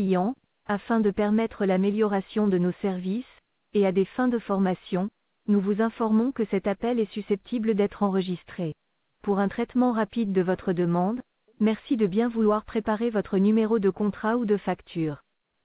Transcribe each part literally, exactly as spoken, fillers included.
clients, afin de permettre l'amélioration de nos services, et à des fins de formation, nous vous informons que cet appel est susceptible d'être enregistré. Pour un traitement rapide de votre demande, merci de bien vouloir préparer votre numéro de contrat ou de facture.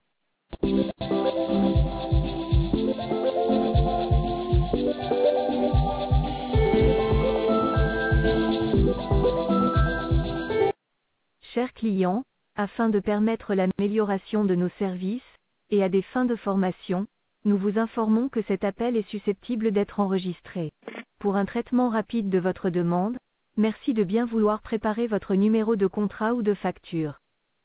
Chers clients, afin de permettre l'amélioration de nos services, et à des fins de formation, nous vous informons que cet appel est susceptible d'être enregistré. Pour un traitement rapide de votre demande, merci de bien vouloir préparer votre numéro de contrat ou de facture.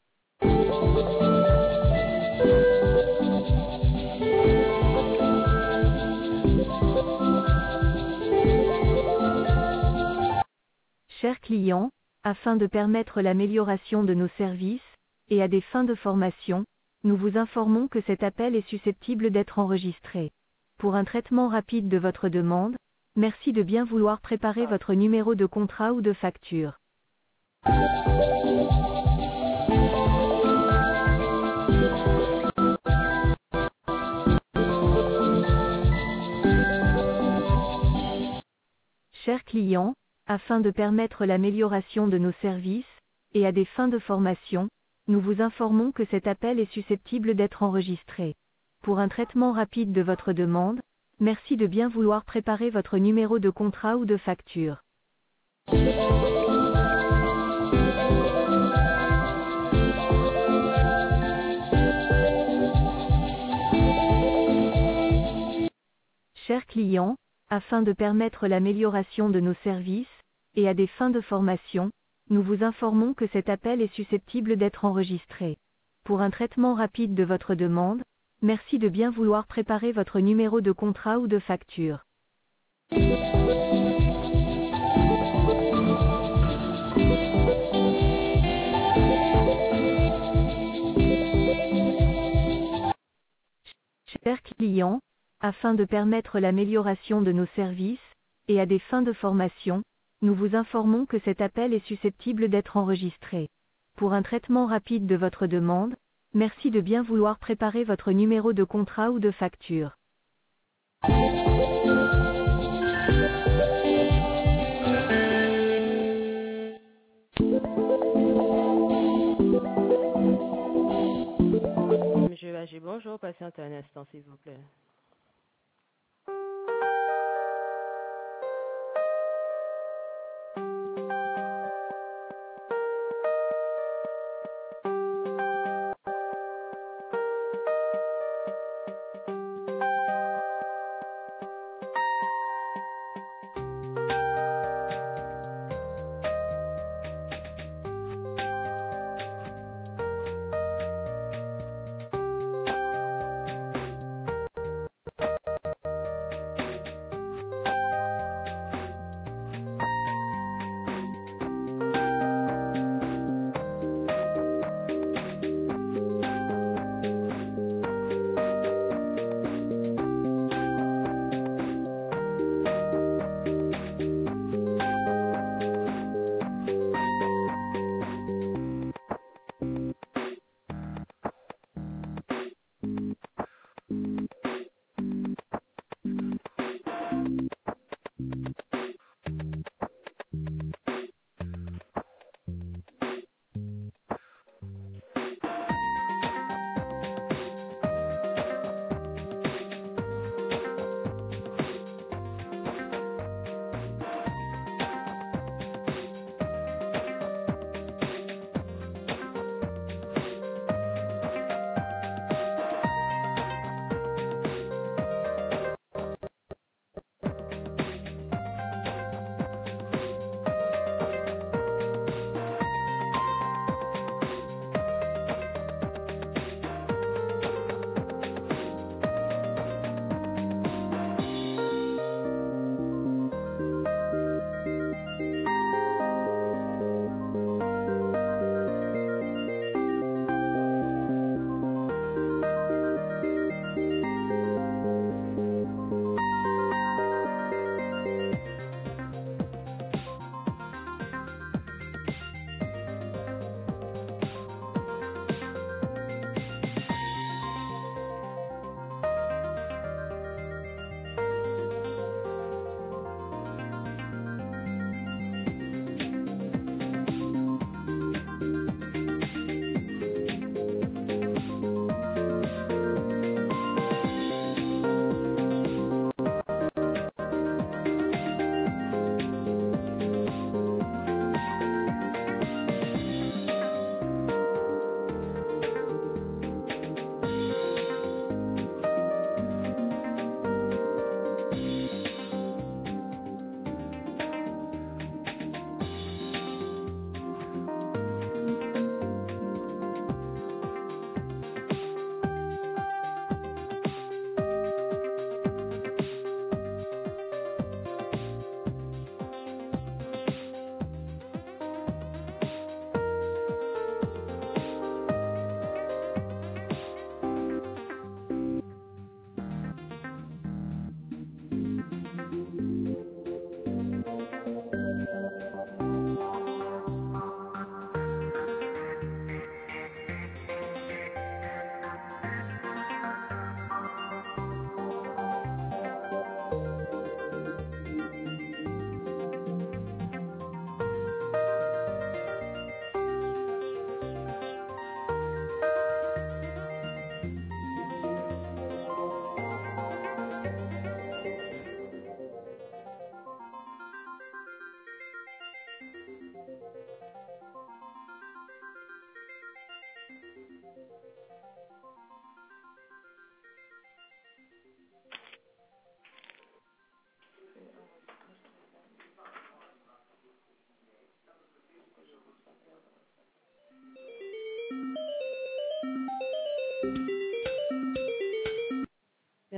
Chers clients, afin de permettre l'amélioration de nos services, et à des fins de formation, nous vous informons que cet appel est susceptible d'être enregistré. Pour un traitement rapide de votre demande, merci de bien vouloir préparer votre numéro de contrat ou de facture. Chers clients, afin de permettre l'amélioration de nos services, et à des fins de formation, nous vous informons que cet appel est susceptible d'être enregistré. Pour un traitement rapide de votre demande, merci de bien vouloir préparer votre numéro de contrat ou de facture. Chers clients, afin de permettre l'amélioration de nos services, et à des fins de formation, nous vous informons que cet appel est susceptible d'être enregistré. Pour un traitement rapide de votre demande, merci de bien vouloir préparer votre numéro de contrat ou de facture. Chers clients, afin de permettre l'amélioration de nos services, et à des fins de formation, nous vous informons que cet appel est susceptible d'être enregistré. Pour un traitement rapide de votre demande, merci de bien vouloir préparer votre numéro de contrat ou de facture. Monsieur Haché, bonjour, patientez un instant s'il vous plaît.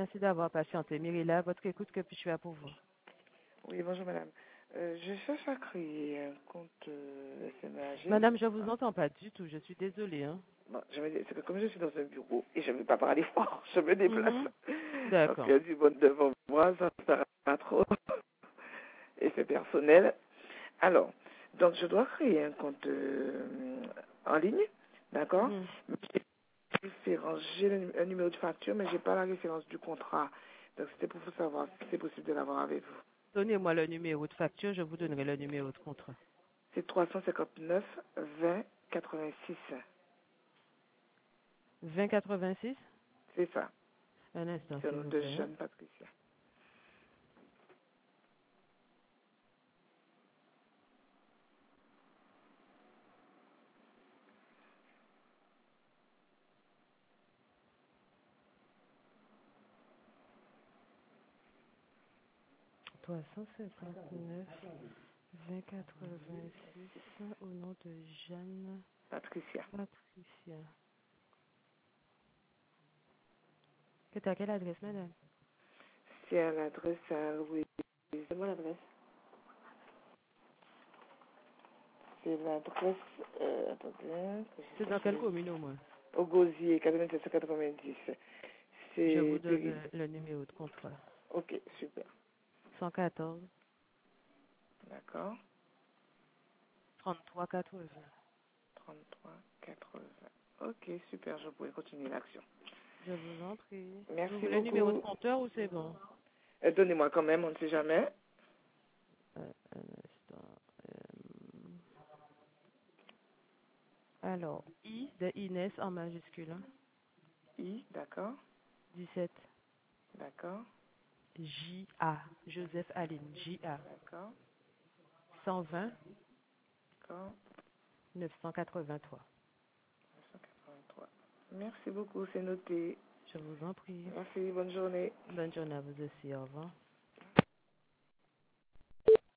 Merci d'avoir patienté. Mirilla, votre écoute, que puis-je faire pour vous? Oui, bonjour madame. Euh, je cherche à créer un compte euh, S M A G. Madame, je vous entends pas du tout. Je suis désolée. Hein. Bon, je me dis, c'est que comme je suis dans un bureau et je ne vais pas parler fort, je me déplace. Mhm. Donc, D'accord. il y a du bon devant moi, ça ne sert pas trop. Et c'est personnel. Alors, donc je dois créer un compte euh, en ligne, d'accord? Mhm. Mais j'ai la référence, j'ai le- un numéro de facture, mais j'ai pas la référence du contrat. Donc c'était pour vous savoir si c'est possible de l'avoir avec vous. Donnez-moi le numéro de facture, je vous donnerai le numéro de contrat. C'est trois cent cinquante-neuf vingt quatre-vingt-six. vingt quatre-vingt-six. C'est ça. Un instant, C'est un s'il nom vous de plaît. Hein. jeune Patricia. trois cent cinquante-neuf vingt quatre-vingt-six au nom de Jeanne Patricia. Patricia. C'est à quelle adresse, madame? C'est à l'adresse à Louis. C'est moi l'adresse. C'est l'adresse. Euh, attendez. que je C'est dans cherche quelle le- commune au moins? Au Gosier, quatre-vingt-sept cent quatre-vingt-dix. Je vous C'est donne Péry. le, le numéro de contrat. Ok, super. cent quatorze D'accord. trente-trois quatre-vingts. trente-trois quatre-vingts. Ok, super. Je pourrais continuer l'action. Je vous en prie. Vous Merci voulez le numéro de beaucoup. compteur ou c'est bon? Euh, Donnez-moi quand même, on ne sait jamais. Euh, un instant. Euh, alors, I de Inès en majuscule. Hein. I, d'accord. dix-sept. D'accord. J A. Joseph Aline. J A. D'accord. cent vingt D'accord. neuf cent quatre-vingt-trois. neuf cent quatre-vingt-trois. Merci beaucoup, c'est noté. Je vous en prie. Merci, bonne journée. Bonne journée à vous aussi. Au revoir.